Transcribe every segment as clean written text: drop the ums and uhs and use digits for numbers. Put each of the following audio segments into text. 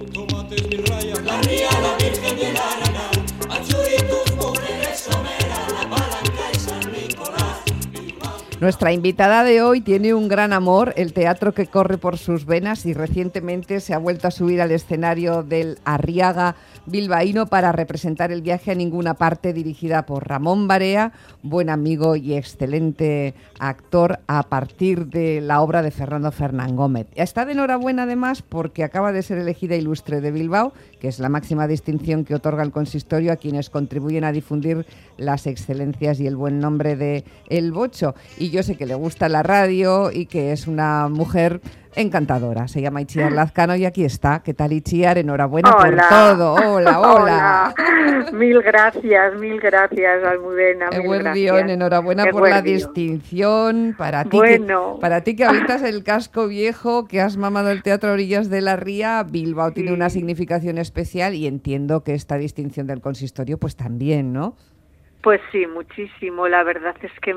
Tomates, mi raya, la ría, la Virgen de la Arana, Achuritus, Mujeres, Somera, La Palanca y San Nicolás. Nuestra invitada de hoy tiene un gran amor, el teatro que corre por sus venas, y recientemente se ha vuelto a subir al escenario del Arriaga bilbaíno para representar El viaje a ninguna parte, dirigida por Ramón Barea, buen amigo y excelente actor a partir de la obra de Fernando Fernán Gómez. Está de enhorabuena además porque acaba de ser elegida Ilustre de Bilbao, que es la máxima distinción que otorga el consistorio a quienes contribuyen a difundir las excelencias y el buen nombre de El Bocho. Y yo sé que le gusta la radio y que es una mujer encantadora. Se llama Itziar Lazcano y aquí está. ¿Qué tal, Itziar? Enhorabuena por todo. Hola, hola. Mil gracias, Almudena. Guardión, enhorabuena por la distinción. Para ti, para ti que habitas el casco viejo, que has mamado el teatro a orillas de la ría, Bilbao tiene una significación especial y entiendo que esta distinción del consistorio pues también, ¿no? Pues sí, muchísimo. La verdad es que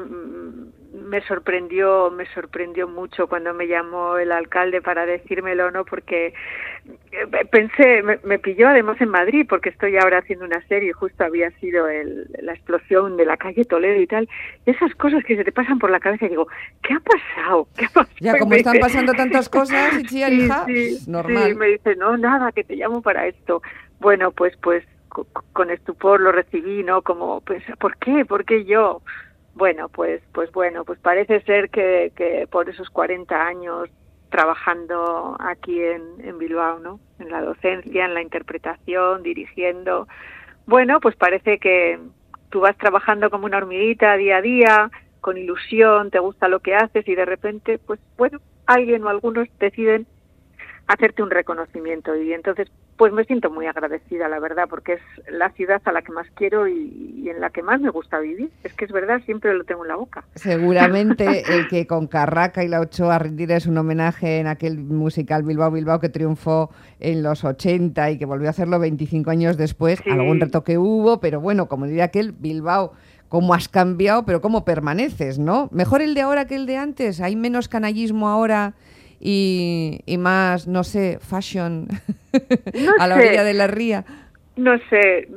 me sorprendió mucho cuando me llamó el alcalde para decírmelo, ¿no? Porque pensé, me pilló además en Madrid, porque estoy ahora haciendo una serie, justo había sido la explosión de la calle Toledo y tal. Esas cosas que se te pasan por la cabeza y digo, ¿qué ha pasado? Ya, como están pasando tantas cosas, Itziar, hija, normal. Sí, me dice, no, nada, que te llamo para esto. Bueno, pues con estupor lo recibí, ¿no? Como pensar, ¿por qué yo? Bueno, pues parece ser que por esos 40 años trabajando aquí en Bilbao, ¿no? En la docencia, en la interpretación, dirigiendo. Bueno, pues parece que tú vas trabajando como una hormiguita día a día, con ilusión, te gusta lo que haces y de repente, pues bueno, alguien o algunos deciden hacerte un reconocimiento y entonces pues me siento muy agradecida, la verdad, porque es la ciudad a la que más quiero y en la que más me gusta vivir. Es que es verdad, siempre lo tengo en la boca. Seguramente el que con Carraca y la Ochoa rindieras un homenaje en aquel musical Bilbao Bilbao que triunfó en los 80 y que volvió a hacerlo 25 años después, algún retoque hubo, pero bueno, como diría aquel, Bilbao, cómo has cambiado, pero cómo permaneces, ¿no? Mejor el de ahora que el de antes, hay menos canallismo ahora y más, no sé, fashion a la orilla de la ría. No sé,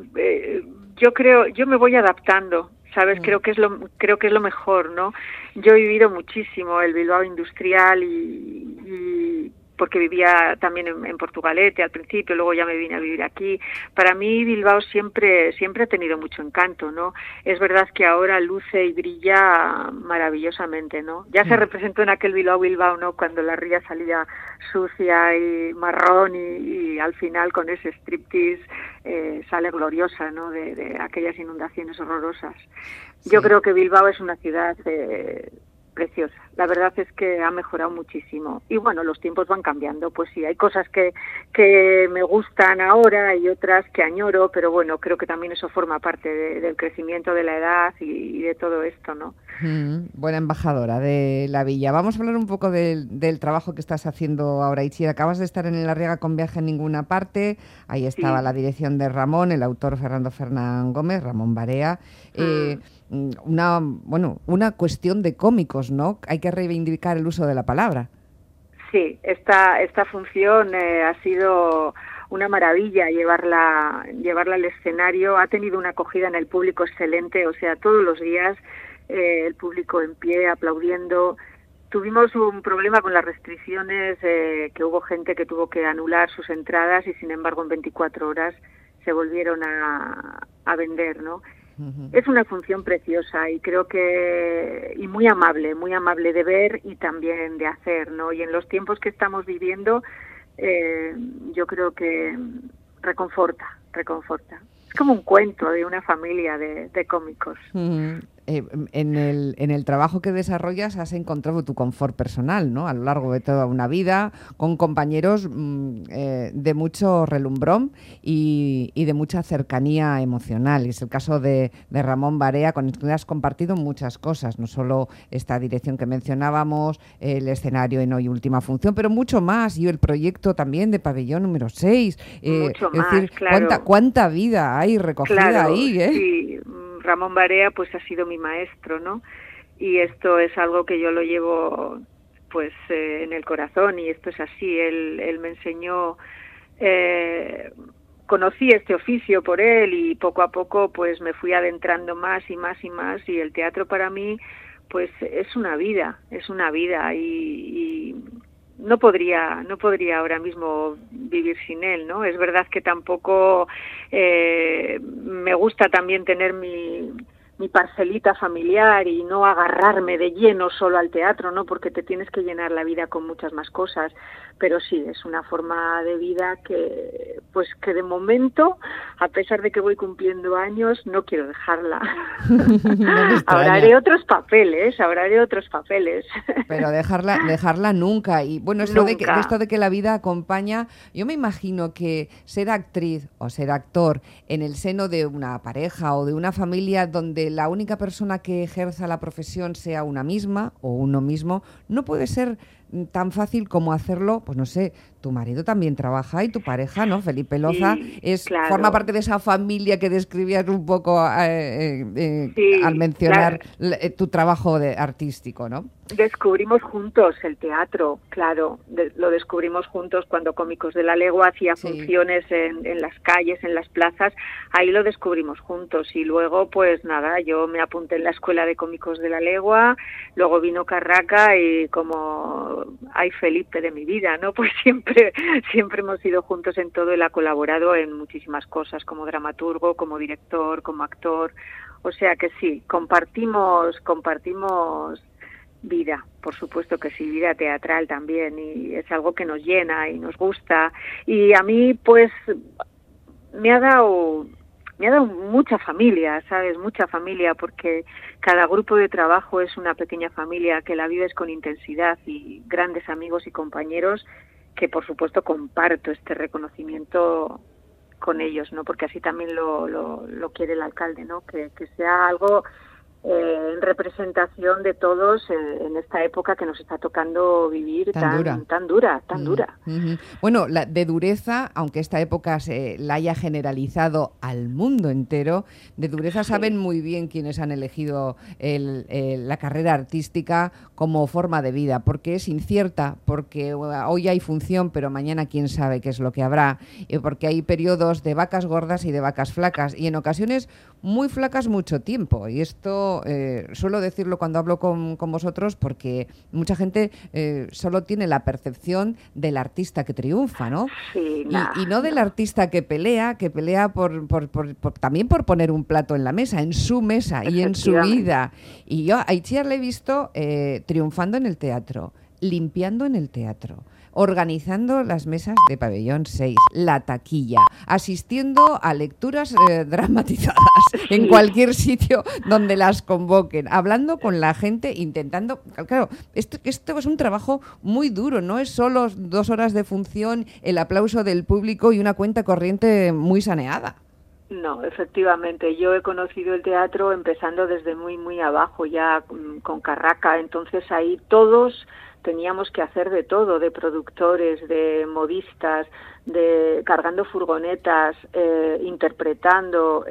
yo me voy adaptando, ¿sabes? Creo que es lo mejor, ¿no? Yo he vivido muchísimo el Bilbao industrial y porque vivía también en Portugalete al principio, luego ya me vine a vivir aquí. Para mí Bilbao siempre ha tenido mucho encanto, ¿no? Es verdad que ahora luce y brilla maravillosamente, ¿no? Ya se representó en aquel Bilbao, ¿no? Cuando la ría salía sucia y marrón y al final con ese striptease sale gloriosa, ¿no? De aquellas inundaciones horrorosas. Sí. Yo creo que Bilbao es una ciudad preciosa. La verdad es que ha mejorado muchísimo. Y bueno, los tiempos van cambiando. Pues sí, hay cosas que me gustan ahora y otras que añoro, pero bueno, creo que también eso forma parte del crecimiento de la edad y de todo esto, ¿no? Buena embajadora de la villa. Vamos a hablar un poco del trabajo que estás haciendo ahora, Itziar. Acabas de estar en el Arriaga con Viaje a ninguna parte. Ahí estaba la dirección de Ramón, el autor Fernando Fernán Gómez, Ramón Barea. Una cuestión de cómicos, ¿no? Hay que reivindicar el uso de la palabra. Sí, esta función ha sido una maravilla llevarla al escenario. Ha tenido una acogida en el público excelente, o sea, todos los días el público en pie, aplaudiendo. Tuvimos un problema con las restricciones, que hubo gente que tuvo que anular sus entradas y sin embargo en 24 horas se volvieron a vender, ¿no? Es una función preciosa y creo que muy amable de ver y también de hacer, ¿no? Y en los tiempos que estamos viviendo, yo creo que reconforta. Es como un cuento de una familia de cómicos. En el trabajo que desarrollas has encontrado tu confort personal, ¿no? A lo largo de toda una vida, con compañeros de mucho relumbrón y de mucha cercanía emocional. Y es el caso de Ramón Barea, con el que has compartido muchas cosas, no solo esta dirección que mencionábamos, el escenario en Hoy Última Función, pero mucho más, y el proyecto también de Pabellón número 6. Mucho más, decir, claro. ¿Cuánta vida hay recogida ahí, ¿eh? Sí. Ramón Barea pues ha sido mi maestro, ¿no? Y esto es algo que yo lo llevo pues en el corazón y esto es así. Él me enseñó conocí este oficio por él y poco a poco pues me fui adentrando más y más y más, y el teatro para mí pues es una vida y no podría ahora mismo vivir sin él, ¿no? Es verdad que tampoco me gusta también tener mi parcelita familiar y no agarrarme de lleno solo al teatro, ¿no? Porque te tienes que llenar la vida con muchas más cosas, pero sí, es una forma de vida que de momento, a pesar de que voy cumpliendo años, no quiero dejarla. No Ahora haré otros papeles. Pero dejarla nunca. Y bueno, esto de que la vida acompaña, yo me imagino que ser actriz o ser actor en el seno de una pareja o de una familia donde la única persona que ejerza la profesión sea una misma o uno mismo, no puede ser tan fácil como hacerlo, pues no sé, tu marido también trabaja y tu pareja, ¿no? Felipe Loza forma parte de esa familia que describías un poco al mencionar tu trabajo artístico, ¿no? Descubrimos juntos el teatro, claro, lo descubrimos juntos cuando Cómicos de la Legua hacía funciones en las calles, en las plazas, ahí lo descubrimos juntos, y luego pues nada, yo me apunté en la escuela de Cómicos de la Legua, luego vino Carraca y como hay Felipe de mi vida, ¿no? Pues siempre hemos ido juntos en todo, él ha colaborado en muchísimas cosas como dramaturgo, como director, como actor, o sea que sí, compartimos vida, por supuesto que sí, vida teatral también, y es algo que nos llena y nos gusta, y a mí pues me ha dado mucha familia, ¿sabes? Mucha familia, porque cada grupo de trabajo es una pequeña familia que la vives con intensidad, y grandes amigos y compañeros que por supuesto comparto este reconocimiento con ellos, ¿no? Porque así también lo quiere el alcalde, ¿no? Que sea algo en representación de todos en esta época que nos está tocando vivir tan dura. Bueno, de dureza, aunque esta época la haya generalizado al mundo entero, de dureza saben muy bien quienes han elegido la carrera artística como forma de vida, porque es incierta, porque hoy hay función, pero mañana quién sabe qué es lo que habrá, porque hay periodos de vacas gordas y de vacas flacas, y en ocasiones muy flacas mucho tiempo, y esto suelo decirlo cuando hablo con vosotros, porque mucha gente solo tiene la percepción del artista que triunfa, ¿no? Sí, y no del artista que pelea también por poner un plato en la mesa, en su mesa y en su vida. Y yo a Itziar le he visto triunfando en el teatro, limpiando en el teatro, organizando las mesas de Pabellón 6, la taquilla, asistiendo a lecturas dramatizadas en cualquier sitio donde las convoquen, hablando con la gente, intentando... Claro, esto es un trabajo muy duro, no es solo 2 horas de función, el aplauso del público y una cuenta corriente muy saneada. No, efectivamente, yo he conocido el teatro empezando desde muy, muy abajo, ya con Carraca, entonces ahí todos teníamos que hacer de todo, de productores, de modistas, de cargando furgonetas, interpretando,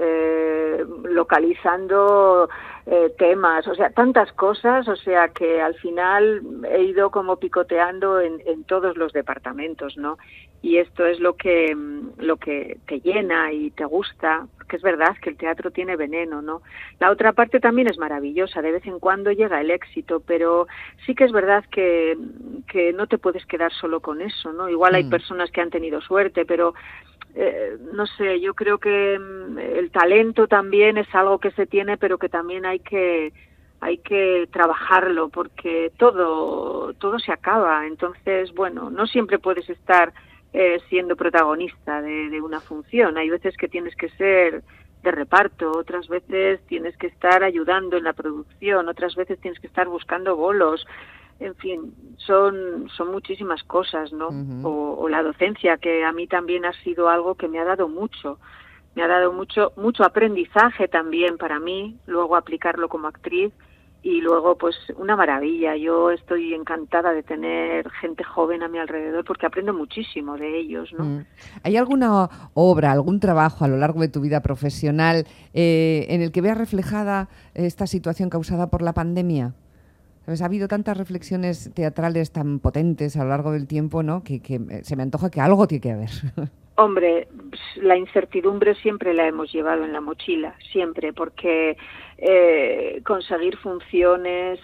localizando temas, o sea, tantas cosas, o sea que al final he ido como picoteando en todos los departamentos, ¿no? Y esto es lo que te llena y te gusta, porque es verdad que el teatro tiene veneno, ¿no? La otra parte también es maravillosa, de vez en cuando llega el éxito, pero sí que es verdad que no te puedes quedar solo con eso, ¿no? Igual hay personas que han tenido suerte, pero no sé, yo creo que el talento también es algo que se tiene, pero que también hay que trabajarlo, porque todo se acaba. Entonces, bueno, no siempre puedes estar siendo protagonista de una función. Hay veces que tienes que ser de reparto, otras veces tienes que estar ayudando en la producción, otras veces tienes que estar buscando bolos. En fin, son muchísimas cosas, ¿no? O la docencia, que a mí también ha sido algo que me ha dado mucho mucho aprendizaje también para mí, luego aplicarlo como actriz, y luego pues una maravilla. Yo estoy encantada de tener gente joven a mi alrededor porque aprendo muchísimo de ellos, ¿no? ¿Hay alguna obra, algún trabajo a lo largo de tu vida profesional en el que veas reflejada esta situación causada por la pandemia? ¿Sabes? Ha habido tantas reflexiones teatrales tan potentes a lo largo del tiempo, ¿no? que se me antoja que algo tiene que haber. Hombre, la incertidumbre siempre la hemos llevado en la mochila, siempre, porque conseguir funciones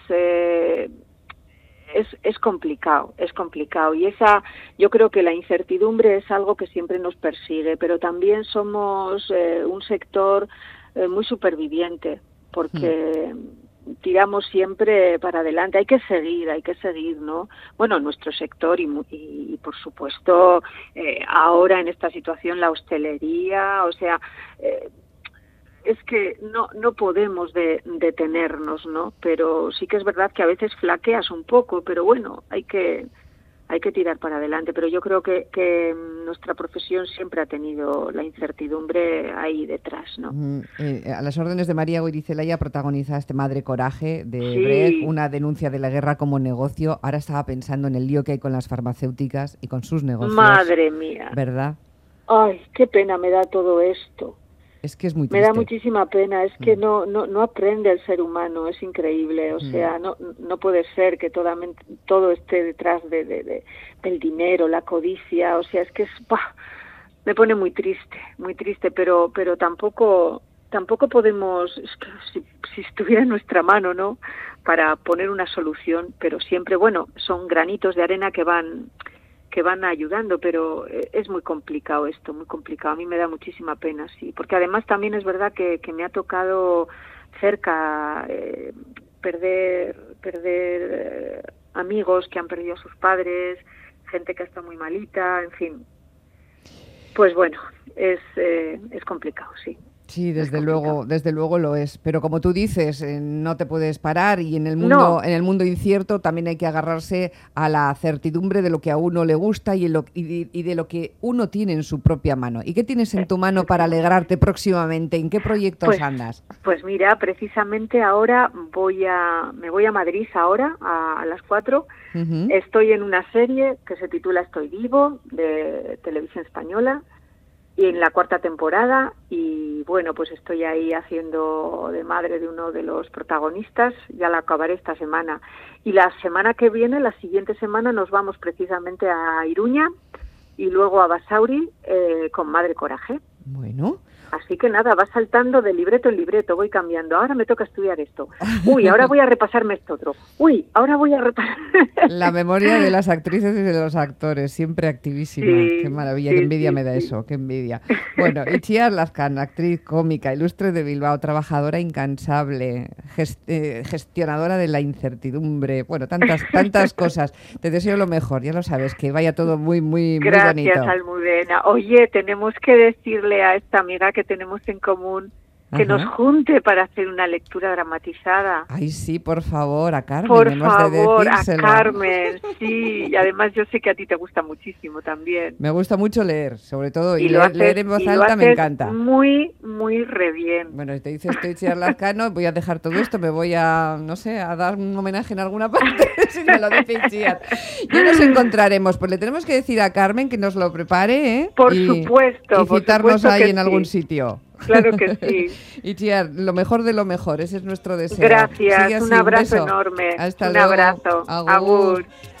es complicado, y yo creo que la incertidumbre es algo que siempre nos persigue, pero también somos un sector muy superviviente, porque tiramos siempre para adelante, hay que seguir, ¿no? Bueno, nuestro sector y por supuesto ahora en esta situación la hostelería, o sea, es que no podemos detenernos, ¿no? Pero sí que es verdad que a veces flaqueas un poco, pero bueno, hay que tirar para adelante, pero yo creo que nuestra profesión siempre ha tenido la incertidumbre ahí detrás, ¿no? A las órdenes de María Goirizelaya protagoniza Madre Coraje de Sí. Brecht, una denuncia de la guerra como negocio. Ahora estaba pensando en el lío que hay con las farmacéuticas y con sus negocios. Madre mía. ¿Verdad? Ay, qué pena me da todo esto. Es que es muy Me triste. da muchísima pena, es que no aprende el ser humano, es increíble, o sea, no puede ser que todo esté detrás del dinero, la codicia, o sea, es que me pone muy triste, pero tampoco podemos, es que si estuviera en nuestra mano, ¿no?, para poner una solución, pero siempre, bueno, son granitos de arena que van ayudando, pero es muy complicado esto, muy complicado. A mí me da muchísima pena, sí, porque además también es verdad que me ha tocado cerca perder amigos que han perdido a sus padres, gente que está muy malita, en fin. Pues bueno, es complicado, sí. Sí, desde luego lo es. Pero como tú dices, no te puedes parar y en el mundo incierto también hay que agarrarse a la certidumbre de lo que a uno le gusta y de lo que uno tiene en su propia mano. ¿Y qué tienes en tu mano para alegrarte próximamente? ¿En qué proyectos andas? Pues mira, precisamente ahora me voy a Madrid ahora a las 4. Uh-huh. Estoy en una serie que se titula Estoy vivo, de Televisión Española, y en la 4ª temporada, y bueno, pues estoy ahí haciendo de madre de uno de los protagonistas, ya la acabaré esta semana. Y la semana que viene, la siguiente semana, nos vamos precisamente a Iruña y luego a Basauri con Madre Coraje. Bueno. Así que nada, va saltando de libreto en libreto, voy cambiando. Ahora me toca estudiar esto. Uy, ahora voy a repasarme esto otro. Uy, ahora voy a repasar. La memoria de las actrices y de los actores, siempre activísima. Sí, qué maravilla, qué envidia me da eso, qué envidia. Bueno, Itziar Lazcano, actriz cómica, ilustre de Bilbao, trabajadora incansable, gestionadora de la incertidumbre, bueno, tantas cosas. Te deseo lo mejor, ya lo sabes, que vaya todo muy bonito. Gracias, Almudena. Oye, tenemos que decirle a esta amiga que tenemos en común que Ajá. nos junte para hacer una lectura dramatizada. Ay, sí, por favor, a Carmen. Por favor, a Carmen, sí. Y además yo sé que a ti te gusta muchísimo también. Me gusta mucho leer, sobre todo, y leer en voz alta me encanta. Muy re bien. Bueno, te dice estoy Itziar Lazcano, voy a dejar todo esto, me voy a, no sé, a dar un homenaje en alguna parte, si me lo dice Itziar. Ya nos encontraremos, pues le tenemos que decir a Carmen que nos lo prepare, ¿eh? Por supuesto. Y citarnos ahí en algún sitio. Claro que sí. Itziar, lo mejor de lo mejor, ese es nuestro deseo. Gracias, un abrazo enorme. Hasta un luego. abrazo. Agur.